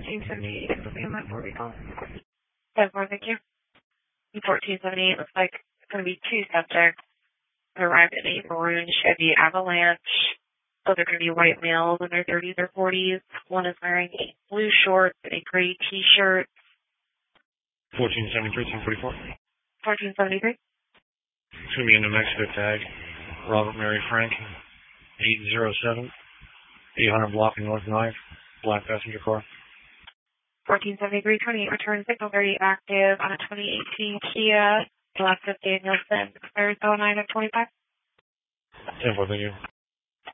1478, it'll be on that for recall. 10-4, thank you. 1478 looks like it's going to be two subjects who arrived in a maroon Chevy Avalanche. Both are going to be white males in their 30s or 40s. One is wearing a blue shorts and a gray t-shirt. 1473, 1044. 1473. It's going to be a New Mexico tag. Robert Mary Frank, 807, 800 block in North 9th, black passenger car. 1473, 28 return signal very active on a 2018 Kia. Last of Danielson, Arizona 9 of 25. 10-4, thank you.